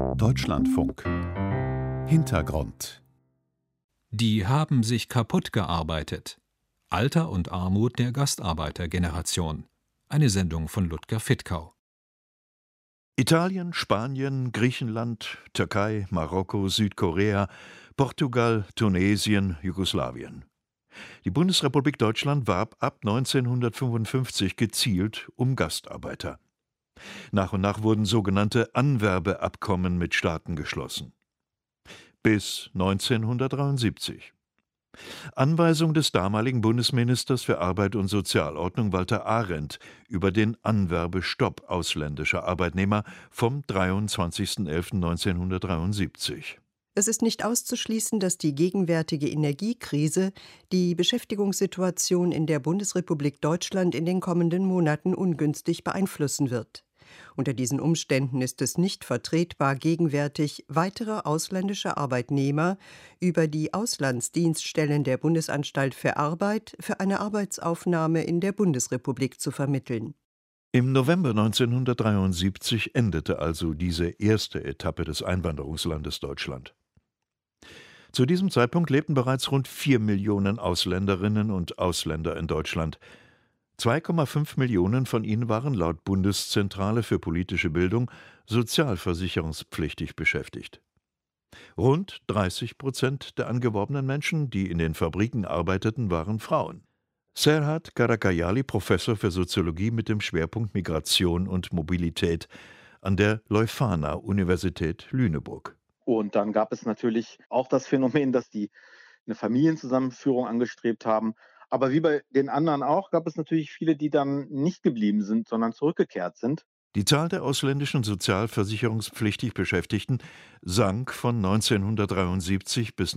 Deutschlandfunk. Hintergrund. Die haben sich kaputt gearbeitet. Alter und Armut der Gastarbeitergeneration. Eine Sendung von Ludger Fittkau. Italien, Spanien, Griechenland, Türkei, Marokko, Südkorea, Portugal, Tunesien, Jugoslawien. Die Bundesrepublik Deutschland warb ab 1955 gezielt um Gastarbeiter. Nach und nach wurden sogenannte Anwerbeabkommen mit Staaten geschlossen. Bis 1973. Anweisung des damaligen Bundesministers für Arbeit und Sozialordnung Walter Arend über den Anwerbestopp ausländischer Arbeitnehmer vom 23.11.1973. Es ist nicht auszuschließen, dass die gegenwärtige Energiekrise die Beschäftigungssituation in der Bundesrepublik Deutschland in den kommenden Monaten ungünstig beeinflussen wird. Unter diesen Umständen ist es nicht vertretbar, gegenwärtig weitere ausländische Arbeitnehmer über die Auslandsdienststellen der Bundesanstalt für Arbeit für eine Arbeitsaufnahme in der Bundesrepublik zu vermitteln. Im November 1973 endete also diese erste Etappe des Einwanderungslandes Deutschland. Zu diesem Zeitpunkt lebten bereits rund 4 Millionen Ausländerinnen und Ausländer in Deutschland. 2,5 Millionen von ihnen waren laut Bundeszentrale für politische Bildung sozialversicherungspflichtig beschäftigt. Rund 30% der angeworbenen Menschen, die in den Fabriken arbeiteten, waren Frauen. Serhat Karakayali, Professor für Soziologie mit dem Schwerpunkt Migration und Mobilität an der Leuphana-Universität Lüneburg. Und dann gab es natürlich auch das Phänomen, dass die eine Familienzusammenführung angestrebt haben. Aber wie bei den anderen auch, gab es natürlich viele, die dann nicht geblieben sind, sondern zurückgekehrt sind. Die Zahl der ausländischen sozialversicherungspflichtig Beschäftigten sank von 1973 bis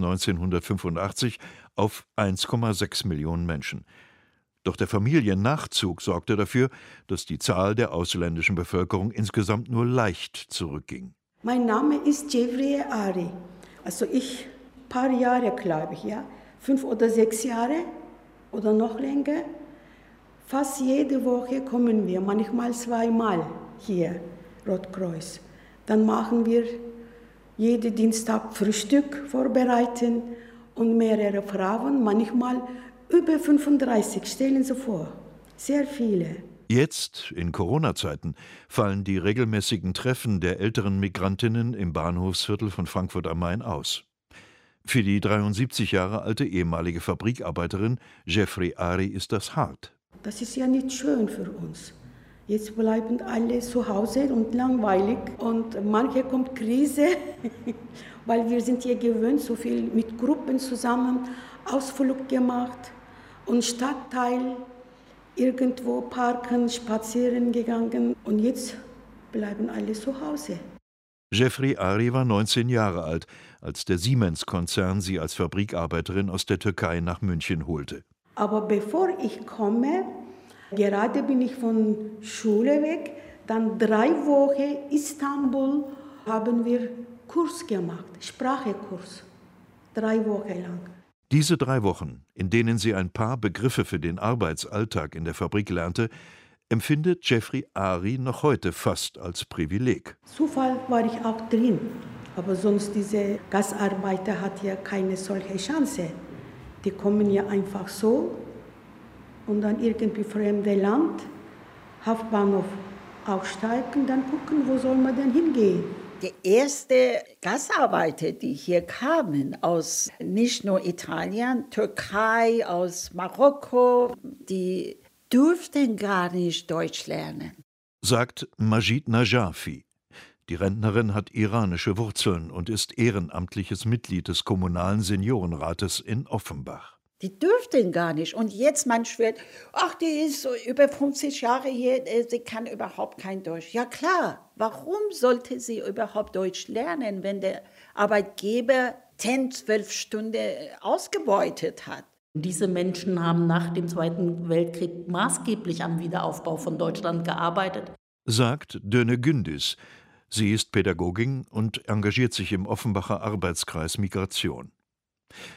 1985 auf 1,6 Millionen Menschen. Doch der Familiennachzug sorgte dafür, dass die Zahl der ausländischen Bevölkerung insgesamt nur leicht zurückging. Mein Name ist Jeffrey Ari. Also ich, paar Jahre glaube ich, 5 oder 6 Jahre oder noch länger. Fast jede Woche kommen wir, manchmal 2-mal hier, Rotkreuz. Dann machen wir jeden Dienstag Frühstück vorbereiten und mehrere Frauen, manchmal über 35, stellen Sie vor, sehr viele. Jetzt, in Corona-Zeiten, fallen die regelmäßigen Treffen der älteren Migrantinnen im Bahnhofsviertel von Frankfurt am Main aus. Für die 73 Jahre alte ehemalige Fabrikarbeiterin Jeffrey Ari ist das hart. Das ist ja nicht schön für uns. Jetzt bleiben alle zu Hause und langweilig und manche kommt Krise, weil wir sind hier gewöhnt, so viel mit Gruppen zusammen Ausflug gemacht und Stadtteil irgendwo parken, spazieren gegangen und jetzt bleiben alle zu Hause. Jeffrey Ari war 19 Jahre alt, als der Siemens-Konzern sie als Fabrikarbeiterin aus der Türkei nach München holte. Aber bevor ich komme, gerade bin ich von Schule weg, dann 3 Wochen Istanbul haben wir Kurs gemacht, Sprachekurs, 3 Wochen lang. Diese 3 Wochen, in denen sie ein paar Begriffe für den Arbeitsalltag in der Fabrik lernte, empfindet Jeffrey Ari noch heute fast als Privileg. Zufall war ich auch drin, aber sonst diese Gastarbeiter hat ja keine solche Chance. Die kommen ja einfach so und dann irgendwie fremde Land, Hauptbahnhof aufsteigen, dann gucken, wo soll man denn hingehen. Die ersten Gastarbeiter, die hier kamen, aus nicht nur Italien, Türkei, aus Marokko, die durften gar nicht Deutsch lernen. Sagt Majid Najafi. Die Rentnerin hat iranische Wurzeln und ist ehrenamtliches Mitglied des Kommunalen Seniorenrates in Offenbach. Die dürften gar nicht. Und jetzt man schwört, ach, die ist so über 50 Jahre hier, sie kann überhaupt kein Deutsch. Ja klar, warum sollte sie überhaupt Deutsch lernen, wenn der Arbeitgeber 10, 12 Stunden ausgebeutet hat? Diese Menschen haben nach dem Zweiten Weltkrieg maßgeblich am Wiederaufbau von Deutschland gearbeitet. Sagt Döne Gündüz. Sie ist Pädagogin und engagiert sich im Offenbacher Arbeitskreis Migration.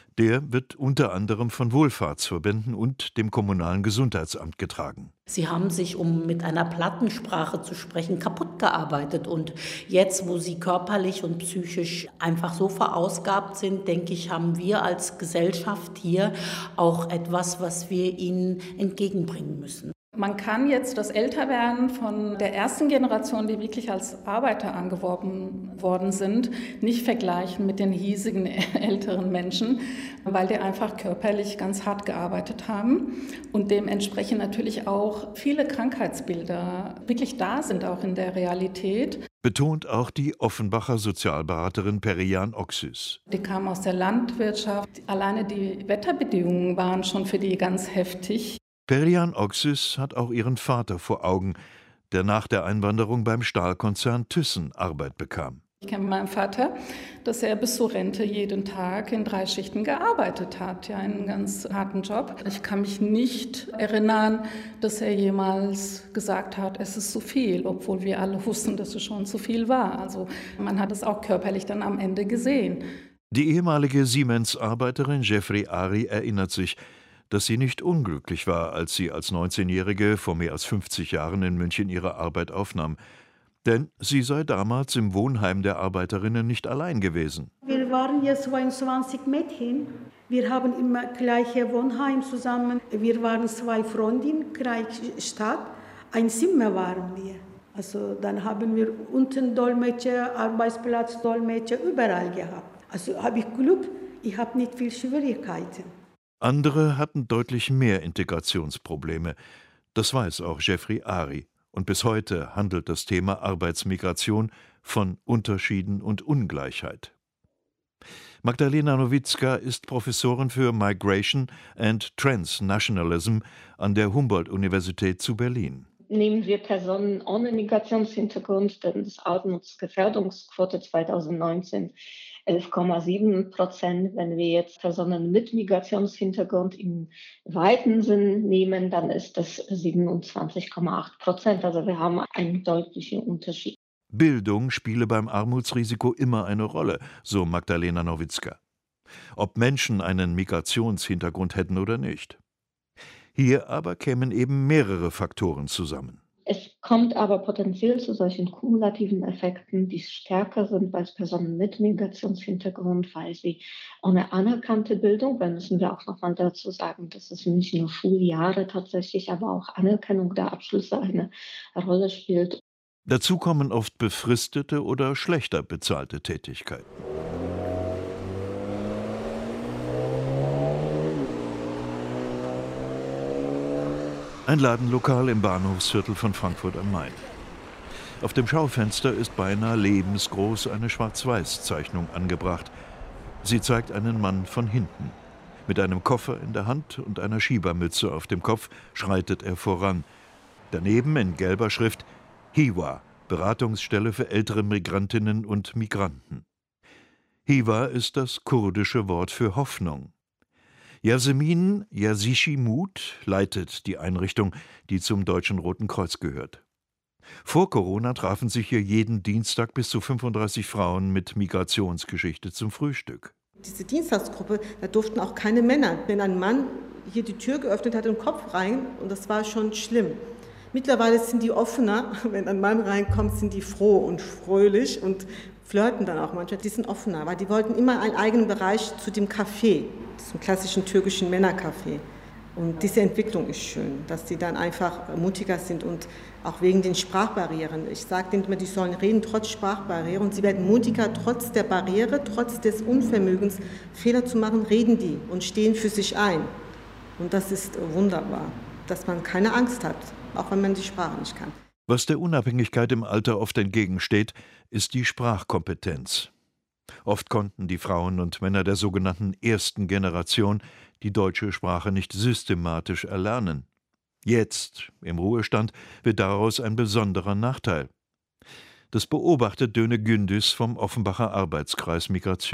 Der wird unter anderem von Wohlfahrtsverbänden und dem kommunalen Gesundheitsamt getragen. Sie haben sich, um mit einer Plattensprache zu sprechen, kaputt gearbeitet. Und jetzt, wo sie körperlich und psychisch einfach so verausgabt sind, denke ich, haben wir als Gesellschaft hier auch etwas, was wir ihnen entgegenbringen müssen. Man kann jetzt das Älterwerden von der ersten Generation, die wirklich als Arbeiter angeworben worden sind, nicht vergleichen mit den hiesigen älteren Menschen, weil die einfach körperlich ganz hart gearbeitet haben und dementsprechend natürlich auch viele Krankheitsbilder wirklich da sind, auch in der Realität. Betont auch die Offenbacher Sozialberaterin Perihan Oxys. Die kamen aus der Landwirtschaft. Alleine die Wetterbedingungen waren schon für die ganz heftig. Perihan Oxys hat auch ihren Vater vor Augen, der nach der Einwanderung beim Stahlkonzern Thyssen Arbeit bekam. Ich kenne meinen Vater, dass er bis zur Rente jeden Tag in 3 Schichten gearbeitet hat, ja, einen ganz harten Job. Ich kann mich nicht erinnern, dass er jemals gesagt hat, es ist zu viel, obwohl wir alle wussten, dass es schon zu viel war. Also man hat es auch körperlich dann am Ende gesehen. Die ehemalige Siemens-Arbeiterin Jeffrey Ari erinnert sich, dass sie nicht unglücklich war, als sie als 19-Jährige vor mehr als 50 Jahren in München ihre Arbeit aufnahm. Denn sie sei damals im Wohnheim der Arbeiterinnen nicht allein gewesen. Wir waren ja 22 Mädchen. Wir haben immer gleiche Wohnheim zusammen. Wir waren 2 Freundinnen, gleiche Stadt. Ein Zimmer waren wir. Also dann haben wir unten Dolmetscher, Arbeitsplatz, Dolmetscher überall gehabt. Also habe ich Glück, ich habe nicht viel Schwierigkeiten. Andere hatten deutlich mehr Integrationsprobleme. Das weiß auch Jeffrey Ari. Und bis heute handelt das Thema Arbeitsmigration von Unterschieden und Ungleichheit. Magdalena Nowicka ist Professorin für Migration and Transnationalism an der Humboldt-Universität zu Berlin. Nehmen wir Personen ohne Migrationshintergrund, denn das Armutsgefährdungsquote 2019 11,7%. Wenn wir jetzt Personen mit Migrationshintergrund im weiten Sinn nehmen, dann ist das 27,8%. Also wir haben einen deutlichen Unterschied. Bildung spiele beim Armutsrisiko immer eine Rolle, so Magdalena Nowicka. Ob Menschen einen Migrationshintergrund hätten oder nicht. Hier aber kämen eben mehrere Faktoren zusammen. Es kommt aber potenziell zu solchen kumulativen Effekten, die stärker sind bei Personen mit Migrationshintergrund, weil sie ohne anerkannte Bildung, da müssen wir auch nochmal dazu sagen, dass es nicht nur Schuljahre tatsächlich, aber auch Anerkennung der Abschlüsse eine Rolle spielt. Dazu kommen oft befristete oder schlechter bezahlte Tätigkeiten. Ein Ladenlokal im Bahnhofsviertel von Frankfurt am Main. Auf dem Schaufenster ist beinahe lebensgroß eine Schwarz-Weiß-Zeichnung angebracht. Sie zeigt einen Mann von hinten. Mit einem Koffer in der Hand und einer Schiebermütze auf dem Kopf schreitet er voran. Daneben in gelber Schrift Hiwa, Beratungsstelle für ältere Migrantinnen und Migranten. Hiwa ist das kurdische Wort für Hoffnung. Yasemin Yazishimut leitet die Einrichtung, die zum Deutschen Roten Kreuz gehört. Vor Corona trafen sich hier jeden Dienstag bis zu 35 Frauen mit Migrationsgeschichte zum Frühstück. Diese Dienstagsgruppe, da durften auch keine Männer. Wenn ein Mann hier die Tür geöffnet hat, den Kopf rein, und das war schon schlimm. Mittlerweile sind die offener. Wenn ein Mann reinkommt, sind die froh und fröhlich und flirten dann auch manchmal. Die sind offener, weil die wollten immer einen eigenen Bereich zu dem Café, zum klassischen türkischen Männercafé. Und diese Entwicklung ist schön, dass die dann einfach mutiger sind und auch wegen den Sprachbarrieren. Ich sage denen immer, die sollen reden trotz Sprachbarriere und sie werden mutiger trotz der Barriere, trotz des Unvermögens, Fehler zu machen, reden die und stehen für sich ein. Und das ist wunderbar, dass man keine Angst hat, auch wenn man die Sprache nicht kann. Was der Unabhängigkeit im Alter oft entgegensteht, ist die Sprachkompetenz. Oft konnten die Frauen und Männer der sogenannten ersten Generation die deutsche Sprache nicht systematisch erlernen. Jetzt, im Ruhestand, wird daraus ein besonderer Nachteil. Das beobachtet Döne Gündüz vom Offenbacher Arbeitskreis Migration.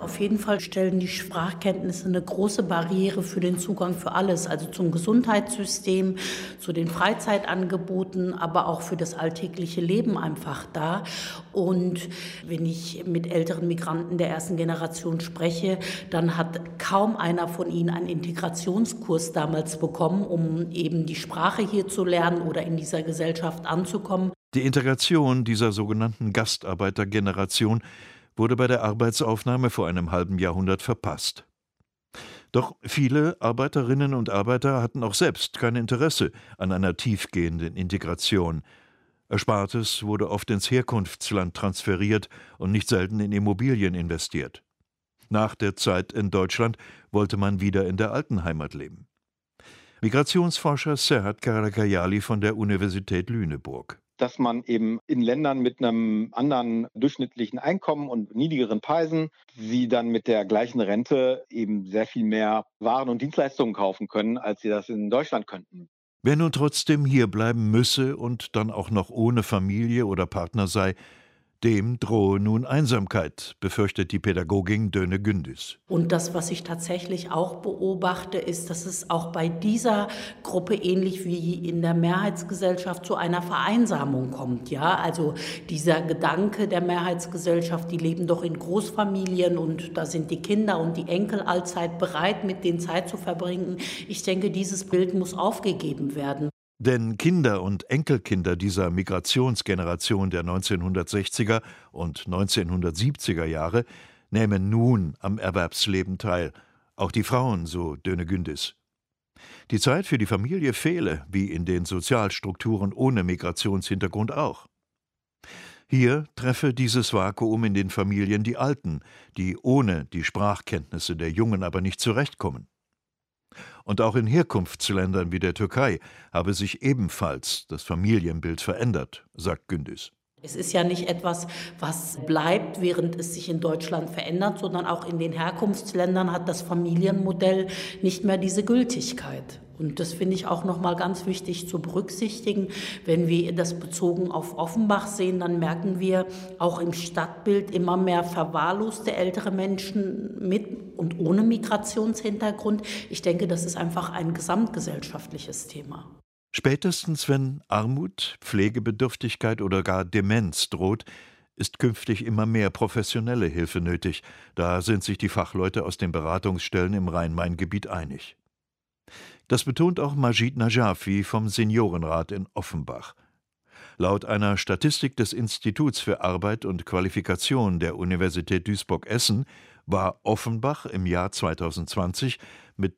Auf jeden Fall stellen die Sprachkenntnisse eine große Barriere für den Zugang für alles, also zum Gesundheitssystem, zu den Freizeitangeboten, aber auch für das alltägliche Leben einfach dar. Und wenn ich mit älteren Migranten der ersten Generation spreche, dann hat kaum einer von ihnen einen Integrationskurs damals bekommen, um eben die Sprache hier zu lernen oder in dieser Gesellschaft anzukommen. Die Integration dieser sogenannten Gastarbeitergeneration wurde bei der Arbeitsaufnahme vor einem halben Jahrhundert verpasst. Doch viele Arbeiterinnen und Arbeiter hatten auch selbst kein Interesse an einer tiefgehenden Integration. Erspartes wurde oft ins Herkunftsland transferiert und nicht selten in Immobilien investiert. Nach der Zeit in Deutschland wollte man wieder in der alten Heimat leben. Migrationsforscher Serhat Karakayali von der Universität Lüneburg. Dass man eben in Ländern mit einem anderen durchschnittlichen Einkommen und niedrigeren Preisen, sie dann mit der gleichen Rente eben sehr viel mehr Waren und Dienstleistungen kaufen können, als sie das in Deutschland könnten. Wer nun trotzdem hier bleiben müsse und dann auch noch ohne Familie oder Partner sei, dem drohe nun Einsamkeit, befürchtet die Pädagogin Döne Gündüz. Und das, was ich tatsächlich auch beobachte, ist, dass es auch bei dieser Gruppe ähnlich wie in der Mehrheitsgesellschaft zu einer Vereinsamung kommt. Ja, also dieser Gedanke der Mehrheitsgesellschaft, die leben doch in Großfamilien und da sind die Kinder und die Enkel allzeit bereit, mit denen Zeit zu verbringen. Ich denke, dieses Bild muss aufgegeben werden. Denn Kinder und Enkelkinder dieser Migrationsgeneration der 1960er und 1970er Jahre nehmen nun am Erwerbsleben teil. Auch die Frauen, so Döne Gündüz. Die Zeit für die Familie fehle, wie in den Sozialstrukturen ohne Migrationshintergrund auch. Hier treffe dieses Vakuum in den Familien die Alten, die ohne die Sprachkenntnisse der Jungen aber nicht zurechtkommen. Und auch in Herkunftsländern wie der Türkei habe sich ebenfalls das Familienbild verändert, sagt Gündüz. Es ist ja nicht etwas, was bleibt, während es sich in Deutschland verändert, sondern auch in den Herkunftsländern hat das Familienmodell nicht mehr diese Gültigkeit. Und das finde ich auch noch mal ganz wichtig zu berücksichtigen. Wenn wir das bezogen auf Offenbach sehen, dann merken wir auch im Stadtbild immer mehr verwahrloste ältere Menschen mit und ohne Migrationshintergrund. Ich denke, das ist einfach ein gesamtgesellschaftliches Thema. Spätestens wenn Armut, Pflegebedürftigkeit oder gar Demenz droht, ist künftig immer mehr professionelle Hilfe nötig. Da sind sich die Fachleute aus den Beratungsstellen im Rhein-Main-Gebiet einig. Das betont auch Majid Najafi vom Seniorenrat in Offenbach. Laut einer Statistik des Instituts für Arbeit und Qualifikation der Universität Duisburg-Essen war Offenbach im Jahr 2020 mit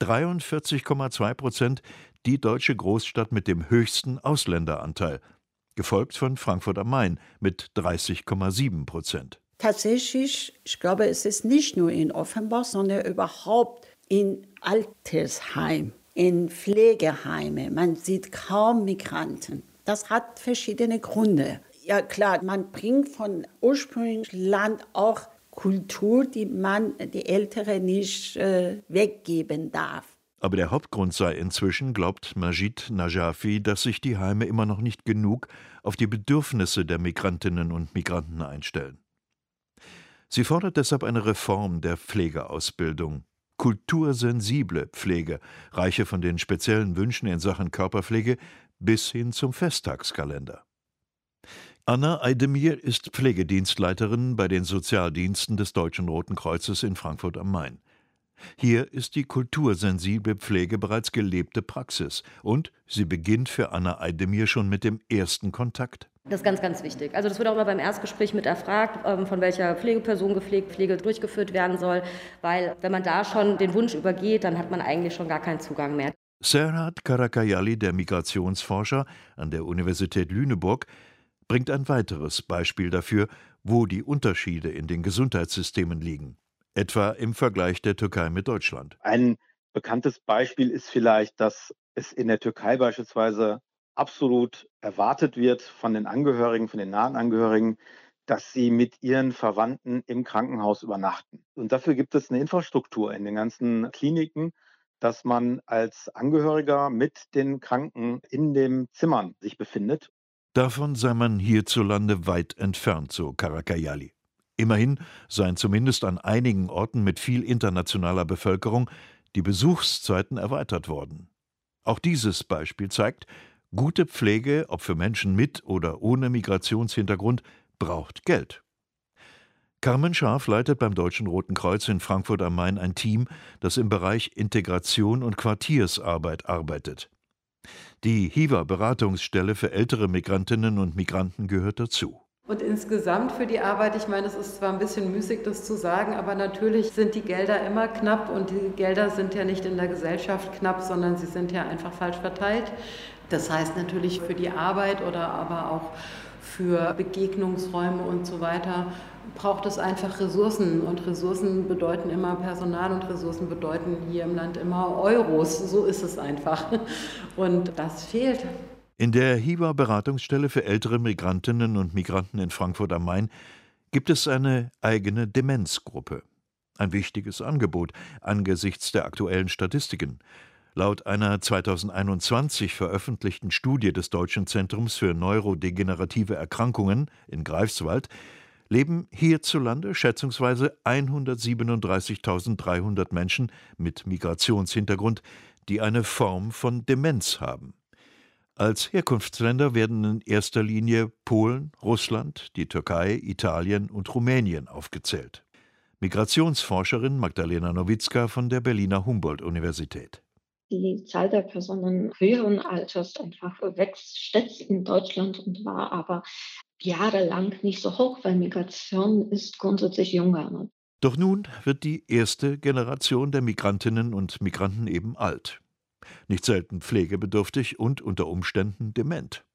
43,2% die deutsche Großstadt mit dem höchsten Ausländeranteil, gefolgt von Frankfurt am Main mit 30,7%. Tatsächlich, ich glaube, es ist nicht nur in Offenbach, sondern überhaupt in Altersheim, in Pflegeheime. Man sieht kaum Migranten. Das hat verschiedene Gründe. Ja klar, man bringt von ursprünglichen Land auch Kultur, die Ältere nicht weggeben darf. Aber der Hauptgrund sei inzwischen, glaubt Majid Najafi, dass sich die Heime immer noch nicht genug auf die Bedürfnisse der Migrantinnen und Migranten einstellen. Sie fordert deshalb eine Reform der Pflegeausbildung. Kultursensible Pflege reiche von den speziellen Wünschen in Sachen Körperpflege bis hin zum Festtagskalender. Anna Eidemir ist Pflegedienstleiterin bei den Sozialdiensten des Deutschen Roten Kreuzes in Frankfurt am Main. Hier ist die kultursensible Pflege bereits gelebte Praxis und sie beginnt für Anna Eidemir schon mit dem ersten Kontakt. Das ist ganz, ganz wichtig. Also das wird auch immer beim Erstgespräch mit erfragt, von welcher Pflegeperson Pflege durchgeführt werden soll, weil wenn man da schon den Wunsch übergeht, dann hat man eigentlich schon gar keinen Zugang mehr. Serhat Karakayali, der Migrationsforscher an der Universität Lüneburg, bringt ein weiteres Beispiel dafür, wo die Unterschiede in den Gesundheitssystemen liegen. Etwa im Vergleich der Türkei mit Deutschland. Ein bekanntes Beispiel ist vielleicht, dass es in der Türkei beispielsweise absolut erwartet wird von den Angehörigen, von den nahen Angehörigen, dass sie mit ihren Verwandten im Krankenhaus übernachten. Und dafür gibt es eine Infrastruktur in den ganzen Kliniken, dass man als Angehöriger mit den Kranken in den Zimmern sich befindet. Davon sei man hierzulande weit entfernt, so Karakayali. Immerhin seien zumindest an einigen Orten mit viel internationaler Bevölkerung die Besuchszeiten erweitert worden. Auch dieses Beispiel zeigt, gute Pflege, ob für Menschen mit oder ohne Migrationshintergrund, braucht Geld. Carmen Scharf leitet beim Deutschen Roten Kreuz in Frankfurt am Main ein Team, das im Bereich Integration und Quartiersarbeit arbeitet. Die HIVA-Beratungsstelle für ältere Migrantinnen und Migranten gehört dazu. Und insgesamt für die Arbeit, ich meine, es ist zwar ein bisschen müßig, das zu sagen, aber natürlich sind die Gelder immer knapp und die Gelder sind ja nicht in der Gesellschaft knapp, sondern sie sind ja einfach falsch verteilt. Das heißt natürlich für die Arbeit oder aber auch für Begegnungsräume und so weiter braucht es einfach Ressourcen und Ressourcen bedeuten immer Personal und Ressourcen bedeuten hier im Land immer Euros. So ist es einfach und das fehlt. In der HIVA-Beratungsstelle für ältere Migrantinnen und Migranten in Frankfurt am Main gibt es eine eigene Demenzgruppe. Ein wichtiges Angebot angesichts der aktuellen Statistiken. Laut einer 2021 veröffentlichten Studie des Deutschen Zentrums für neurodegenerative Erkrankungen in Greifswald leben hierzulande schätzungsweise 137.300 Menschen mit Migrationshintergrund, die eine Form von Demenz haben. Als Herkunftsländer werden in erster Linie Polen, Russland, die Türkei, Italien und Rumänien aufgezählt. Migrationsforscherin Magdalena Nowitzka von der Berliner Humboldt-Universität. Die Zahl der Personen höheren Alters einfach wächst stets in Deutschland und war aber jahrelang nicht so hoch, weil Migration ist grundsätzlich jünger. Doch nun wird die erste Generation der Migrantinnen und Migranten eben alt. Nicht selten pflegebedürftig und unter Umständen dement.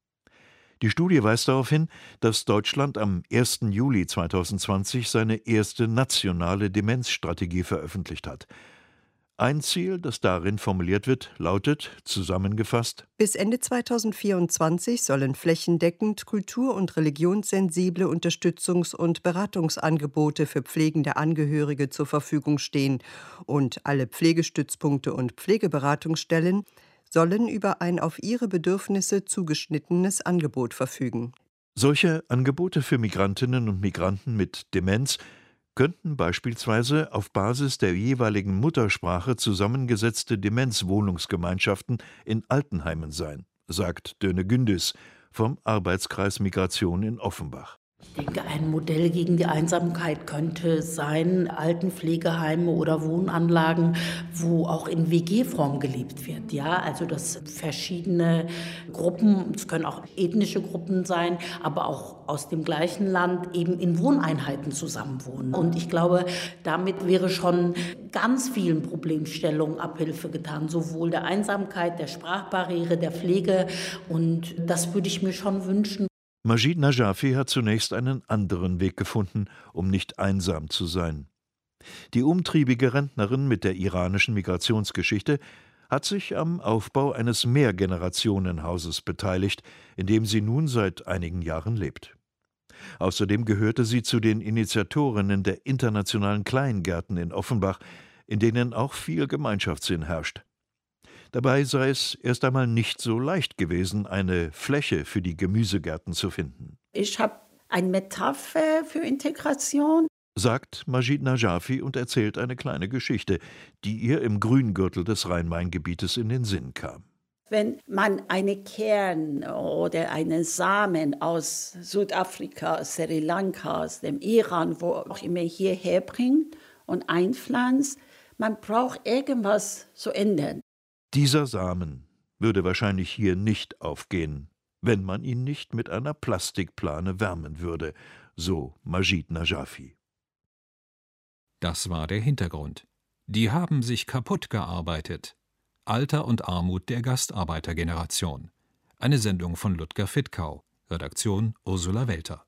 Die Studie weist darauf hin, dass Deutschland am 1. Juli 2020 seine erste nationale Demenzstrategie veröffentlicht hat. Ein Ziel, das darin formuliert wird, lautet, zusammengefasst: Bis Ende 2024 sollen flächendeckend kultur- und religionssensible Unterstützungs- und Beratungsangebote für pflegende Angehörige zur Verfügung stehen und alle Pflegestützpunkte und Pflegeberatungsstellen sollen über ein auf ihre Bedürfnisse zugeschnittenes Angebot verfügen. Solche Angebote für Migrantinnen und Migranten mit Demenz könnten beispielsweise auf Basis der jeweiligen Muttersprache zusammengesetzte Demenzwohnungsgemeinschaften in Altenheimen sein, sagt Döne Gündüz vom Arbeitskreis Migration in Offenbach. Ich denke, ein Modell gegen die Einsamkeit könnte sein, Altenpflegeheime oder Wohnanlagen, wo auch in WG-Form gelebt wird. Ja, also dass verschiedene Gruppen, es können auch ethnische Gruppen sein, aber auch aus dem gleichen Land eben in Wohneinheiten zusammenwohnen. Und ich glaube, damit wäre schon ganz vielen Problemstellungen Abhilfe getan, sowohl der Einsamkeit, der Sprachbarriere, der Pflege. Und das würde ich mir schon wünschen. Majid Najafi hat zunächst einen anderen Weg gefunden, um nicht einsam zu sein. Die umtriebige Rentnerin mit der iranischen Migrationsgeschichte hat sich am Aufbau eines Mehrgenerationenhauses beteiligt, in dem sie nun seit einigen Jahren lebt. Außerdem gehörte sie zu den Initiatorinnen der internationalen Kleingärten in Offenbach, in denen auch viel Gemeinschaftssinn herrscht. Dabei sei es erst einmal nicht so leicht gewesen, eine Fläche für die Gemüsegärten zu finden. Ich habe eine Metapher für Integration, sagt Majid Najafi und erzählt eine kleine Geschichte, die ihr im Grüngürtel des Rhein-Main-Gebietes in den Sinn kam. wenn man einen Kern oder einen Samen aus Südafrika, Sri Lanka, aus dem Iran, wo auch immer hierher bringt und einpflanzt, man braucht irgendwas zu ändern. Dieser Samen würde wahrscheinlich hier nicht aufgehen, wenn man ihn nicht mit einer Plastikplane wärmen würde, so Majid Najafi. Das war der Hintergrund. Die haben sich kaputt gearbeitet. Alter und Armut der Gastarbeitergeneration. Eine Sendung von Ludger Fittkau. Redaktion Ursula Welter.